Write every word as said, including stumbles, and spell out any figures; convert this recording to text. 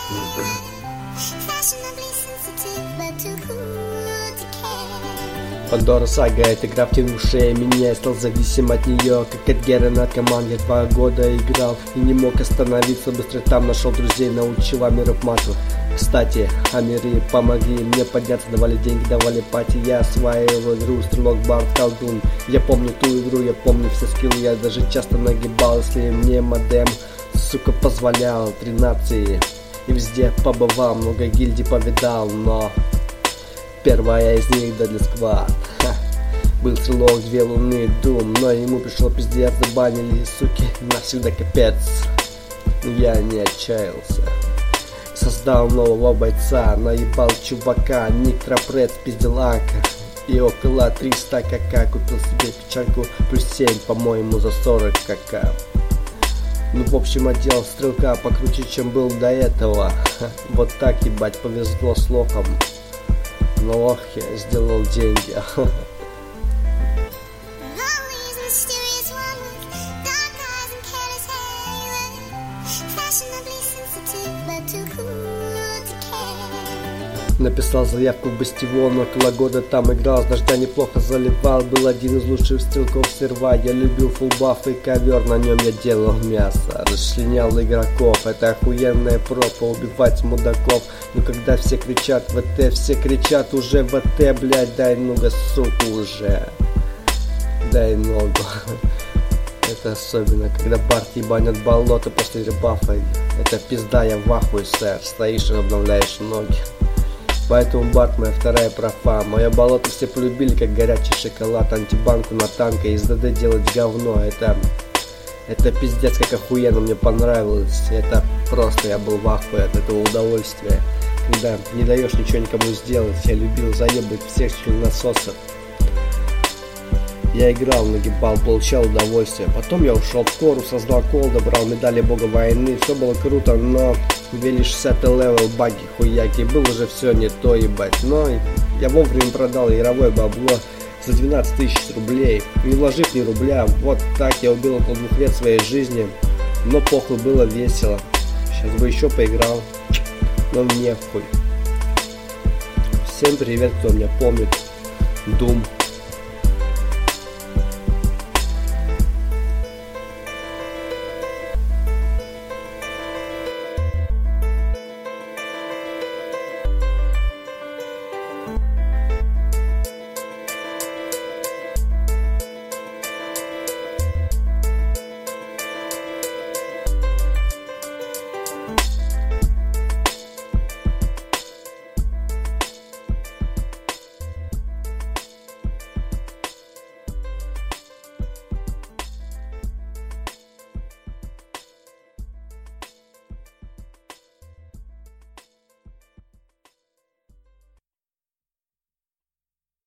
Пандора Сага — это игра втянувшая меня. Я стал зависим от нее, как от Гера наркоман. Я два года играл и не мог остановиться. Быстро там нашел друзей, научил Амиров мату. Кстати, Амиры помогли мне подняться, давали деньги, давали пати. Я осваивал игру Стрелок, Бард, Колдун. Я помню ту игру, я помню все скиллы. Я даже часто нагибал, если мне модем, сука, позволял. тринадцать и везде побывал, много гильдий повидал, но первая из них Deadly Squad. Ха. Был Стрелок, две луны, Дум, но ему пришел пиздец, забанили, суки, навсегда капец. Но я не отчаялся. Создал нового бойца, наебал чувака, ник Трапред, спиздил Ака. И около триста кака, купил себе печальку плюс семь, по-моему, за сорок кака. Ну, в общем, отдел Стрелка покруче, чем был до этого. Ха. Вот так, ебать, повезло с лохом. Но ох, я сделал деньги. Написал заявку в Бастион, около года там играл, с дождя неплохо заливал, был один из лучших стрелков серва. Я любил фулбаф и ковер, на нем я делал мясо, расчленял игроков. Это охуенная пропа, убивать мудаков. Но когда все кричат ВТ, все кричат уже ВТ, блядь, дай ну-ка, сука, уже. Дай ногу. Это особенно, когда Барт ебанят болото после ребафа. Это пизда, я в ахуе, сэр. Стоишь и обновляешь ноги. Поэтому Барт моя вторая профа. Мое болото все полюбили, как горячий шоколад. Антибанку на танка, из ДД делать говно. Это, это пиздец, как охуенно мне понравилось. Это просто, я был в ахуе от этого удовольствия. Когда не даешь ничего никому сделать. Я любил заебать всех членососов. Я играл, нагибал, получал удовольствие. Потом я ушел в кору, создал кол, добрал медали бога войны. Все было круто, но ввели шестидесятый левел, баги, хуяки. Было уже все не то, ебать. Но я вовремя продал игровое бабло за двенадцать тысяч рублей, не вложив ни рубля. Вот так я убил около двух лет своей жизни. Но похуй, было весело. Сейчас бы еще поиграл, но мне хуй. Всем привет, кто меня помнит. Doom.